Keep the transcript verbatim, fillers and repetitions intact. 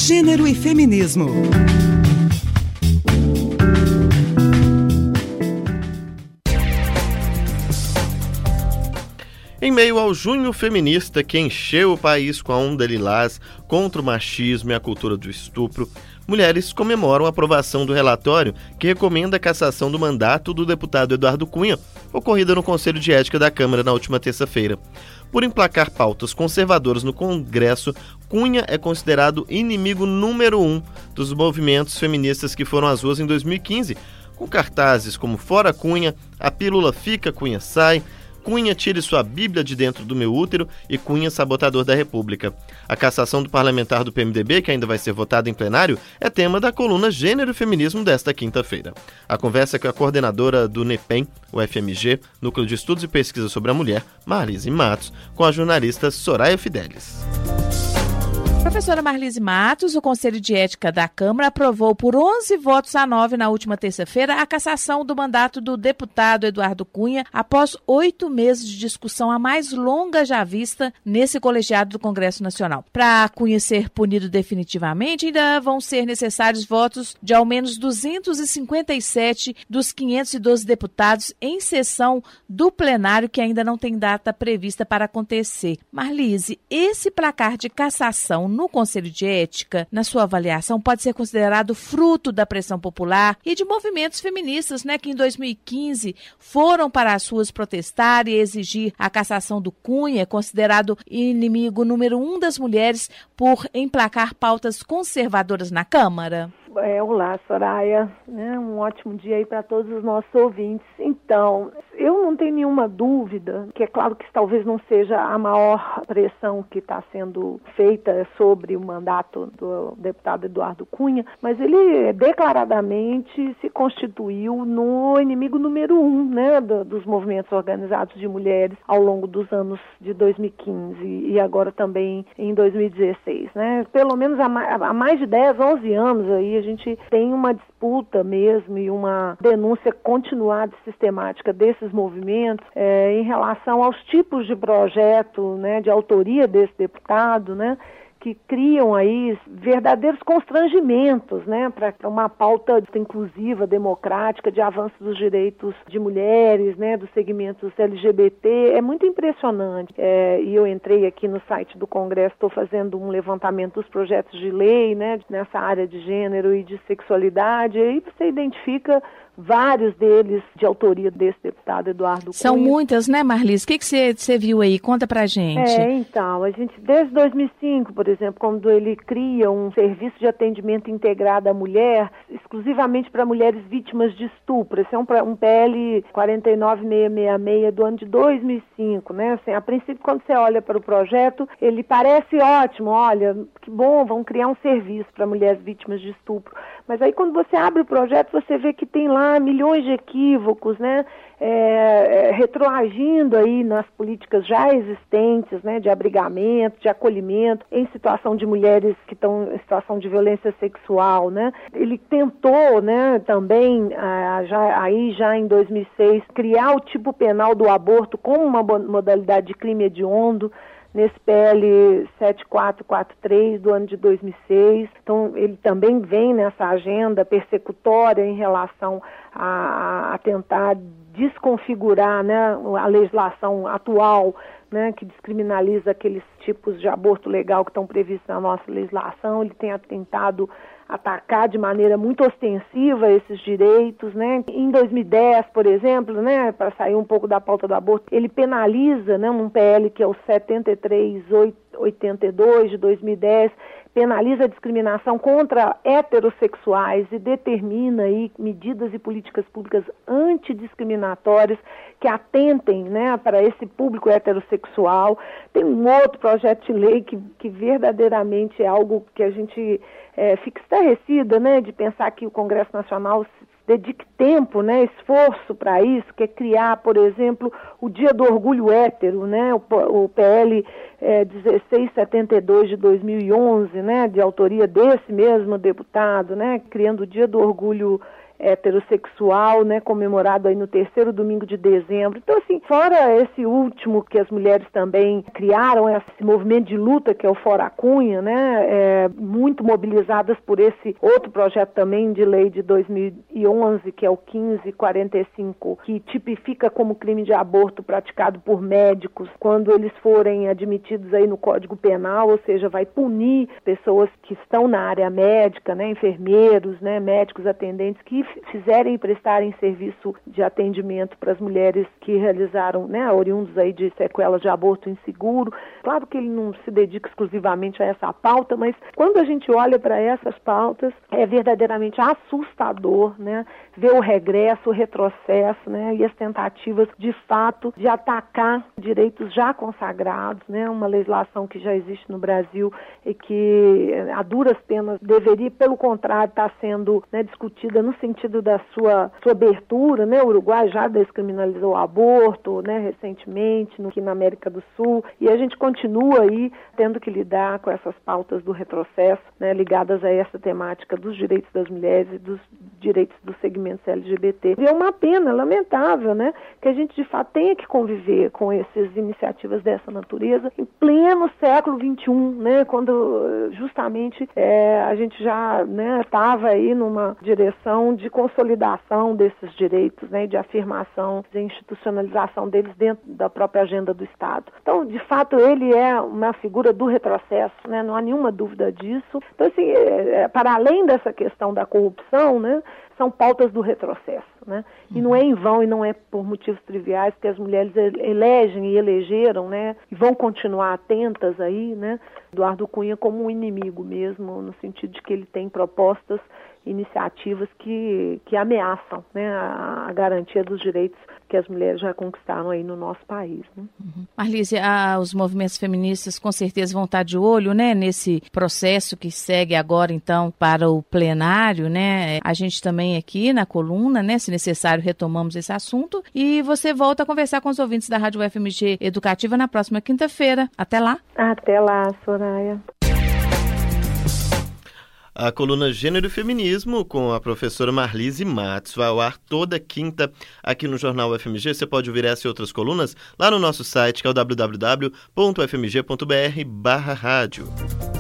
Gênero e feminismo. Em meio ao junho feminista que encheu o país com a onda lilás contra o machismo e a cultura do estupro, mulheres comemoram a aprovação do relatório que recomenda a cassação do mandato do deputado Eduardo Cunha, ocorrida no Conselho de Ética da Câmara na última terça-feira. Por emplacar pautas conservadoras no Congresso, Cunha é considerado inimigo número um dos movimentos feministas que foram às ruas em dois mil e quinze, com cartazes como Fora Cunha, A Pílula Fica, Cunha Sai, Cunha tire sua Bíblia de dentro do meu útero e Cunha sabotador da República. A cassação do parlamentar do P M D B, que ainda vai ser votada em plenário, é tema da coluna Gênero e Feminismo desta quinta-feira. A conversa é com a coordenadora do NEPEM, o F M G, Núcleo de Estudos e Pesquisa sobre a Mulher, Marlise Matos, com a jornalista Soraya Fidelis. Professora Marlise Matos, o Conselho de Ética da Câmara aprovou por onze votos a nove na última terça-feira a cassação do mandato do deputado Eduardo Cunha após oito meses de discussão, a mais longa já vista nesse colegiado do Congresso Nacional. Para Cunha ser punido definitivamente, ainda vão ser necessários votos de ao menos duzentos e cinquenta e sete dos quinhentos e doze deputados em sessão do plenário, que ainda não tem data prevista para acontecer. Marlise, esse placar de cassação no Conselho de Ética, na sua avaliação, pode ser considerado fruto da pressão popular e de movimentos feministas, né, que em dois mil e quinze foram para as ruas protestar e exigir a cassação do Cunha, considerado inimigo número um das mulheres por emplacar pautas conservadoras na Câmara? É, olá, Soraya, né? Um ótimo dia aí para todos os nossos ouvintes. Então, eu não tenho nenhuma dúvida, que é claro que talvez não seja a maior pressão que está sendo feita sobre o mandato do deputado Eduardo Cunha, mas ele declaradamente se constituiu no inimigo número um, né, do, dos movimentos organizados de mulheres ao longo dos anos de dois mil e quinze e agora também em dois mil e dezesseis, né? Pelo menos há mais, há mais de dez, onze anos aí a gente tem uma disputa mesmo e uma denúncia continuada e sistemática desses movimentos é, em relação aos tipos de projeto, né, de autoria desse deputado, né, que criam aí verdadeiros constrangimentos, né, para uma pauta inclusiva, democrática, de avanço dos direitos de mulheres, né, dos segmentos L G B T. É muito impressionante. É, e eu entrei aqui no site do Congresso, estou fazendo um levantamento dos projetos de lei, né, nessa área de gênero e de sexualidade, e aí você identifica vários deles de autoria desse deputado Eduardo Cunha. São muitas, né, Marlise? O que você que viu aí? Conta pra gente. É, então, a gente, desde dois mil e cinco, por exemplo, quando ele cria um serviço de atendimento integrado à mulher, exclusivamente para mulheres vítimas de estupro. Esse é um, um P L quatro nove seis seis seis do ano de dois mil e cinco, né? Assim, a princípio, quando você olha para o projeto, ele parece ótimo, olha, que bom, vão criar um serviço para mulheres vítimas de estupro. Mas aí, quando você abre o projeto, você vê que tem lá milhões de equívocos, né, é, é, retroagindo aí nas políticas já existentes, né, de abrigamento, de acolhimento em situação de mulheres que estão em situação de violência sexual, né. Ele tentou, né, também, ah, já, aí já em dois mil e seis, criar o tipo penal do aborto como uma modalidade de crime hediondo, nesse P L sete quatro quatro três do ano de dois mil e seis. Então, ele também vem nessa agenda persecutória em relação a, a tentar desconfigurar, né, a legislação atual, né, que descriminaliza aqueles tipos de aborto legal que estão previstos na nossa legislação. Ele tem tentado atacar de maneira muito ostensiva esses direitos, né? Em dois mil e dez, por exemplo, né, para sair um pouco da pauta do aborto, ele penaliza, né, um P L que é o setenta e três oitenta e dois de dois mil e dez, penaliza a discriminação contra heterossexuais e determina aí medidas e políticas públicas antidiscriminatórias que atentem, né, para esse público heterossexual. Tem um outro projeto de lei que, que verdadeiramente é algo que a gente é, fica estarrecida, né, de pensar que o Congresso Nacional dedique tempo, né, esforço para isso, que é criar, por exemplo, o Dia do Orgulho Hétero, né, o, o P L é, dezesseis setenta e dois de dois mil e onze, né, de autoria desse mesmo deputado, né, criando o Dia do Orgulho heterossexual, né, comemorado aí no terceiro domingo de dezembro. Então, assim, fora esse último que as mulheres também criaram, esse movimento de luta que é o Fora Cunha, né, é, muito mobilizadas por esse outro projeto também de lei de dois mil e onze, que é o quinze quarenta e cinco, que tipifica como crime de aborto praticado por médicos quando eles forem admitidos aí no Código Penal, ou seja, vai punir pessoas que estão na área médica, né, enfermeiros, né, médicos atendentes que fizerem e prestarem serviço de atendimento para as mulheres que realizaram, né, oriundos aí de sequelas de aborto inseguro. Claro que ele não se dedica exclusivamente a essa pauta, mas quando a gente olha para essas pautas, é verdadeiramente assustador, né, ver o regresso, o retrocesso, né, e as tentativas, de fato, de atacar direitos já consagrados, né, uma legislação que já existe no Brasil e que, a duras penas, deveria, pelo contrário, estar sendo, né, discutida no sentido da sua, sua abertura, né, o Uruguai já descriminalizou o aborto, né, recentemente, no, aqui na América do Sul, e a gente continua aí tendo que lidar com essas pautas do retrocesso, né, ligadas a essa temática dos direitos das mulheres e dos direitos dos segmentos L G B T. E é uma pena, lamentável, né, que a gente de fato tenha que conviver com essas iniciativas dessa natureza em pleno século vinte e um, né, quando justamente é, a gente já, né, estava aí numa direção de consolidação desses direitos, né, de afirmação, de institucionalização deles dentro da própria agenda do Estado. Então, de fato, ele é uma figura do retrocesso, né, não há nenhuma dúvida disso. Então, assim, é, é, para além dessa questão da corrupção, né, são pautas do retrocesso, né? E não é em vão e não é por motivos triviais que as mulheres elegem e elegeram, né? E vão continuar atentas aí, né? Eduardo Cunha como um inimigo mesmo, no sentido de que ele tem propostas, iniciativas que, que ameaçam, né, a, a garantia dos direitos que as mulheres já conquistaram aí no nosso país, né? Uhum. Marlise, ah, os movimentos feministas com certeza vão estar de olho, né, nesse processo que segue agora, então, para o plenário, né? A gente também aqui na coluna, né, se necessário, retomamos esse assunto e você volta a conversar com os ouvintes da Rádio U F M G Educativa na próxima quinta-feira. Até lá. Até lá, Soraya. A coluna Gênero e Feminismo com a professora Marlise Matos vai ao ar toda quinta aqui no Jornal U F M G. Você pode ouvir essa e outras colunas lá no nosso site, que é o w w w ponto u f m g ponto b r barra rádio.